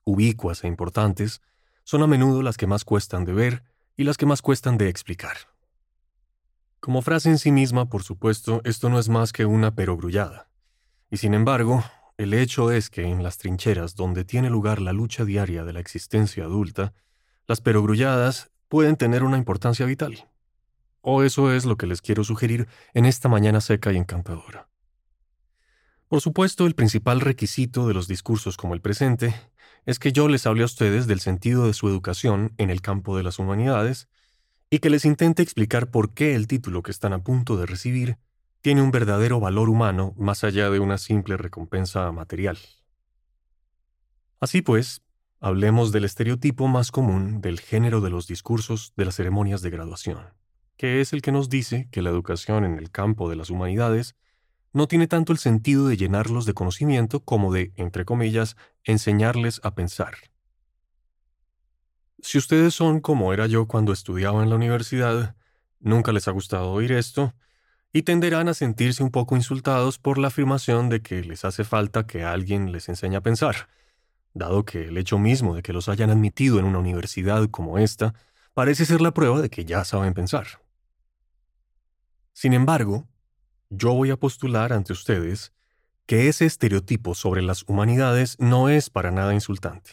ubicuas e importantes, son a menudo las que más cuestan de ver y las que más cuestan de explicar. Como frase en sí misma, por supuesto, esto no es más que una perogrullada. Y sin embargo, el hecho es que en las trincheras donde tiene lugar la lucha diaria de la existencia adulta, las perogrulladas pueden tener una importancia vital. O eso es lo que les quiero sugerir en esta mañana seca y encantadora. Por supuesto, el principal requisito de los discursos como el presente es que yo les hable a ustedes del sentido de su educación en el campo de las humanidades y que les intente explicar por qué el título que están a punto de recibir tiene un verdadero valor humano más allá de una simple recompensa material. Así pues, hablemos del estereotipo más común del género de los discursos de las ceremonias de graduación, que es el que nos dice que la educación en el campo de las humanidades no tiene tanto el sentido de llenarlos de conocimiento como de, entre comillas, enseñarles a pensar. Si ustedes son como era yo cuando estudiaba en la universidad, nunca les ha gustado oír esto, y tenderán a sentirse un poco insultados por la afirmación de que les hace falta que alguien les enseñe a pensar, dado que el hecho mismo de que los hayan admitido en una universidad como esta parece ser la prueba de que ya saben pensar. Sin embargo, yo voy a postular ante ustedes que ese estereotipo sobre las humanidades no es para nada insultante.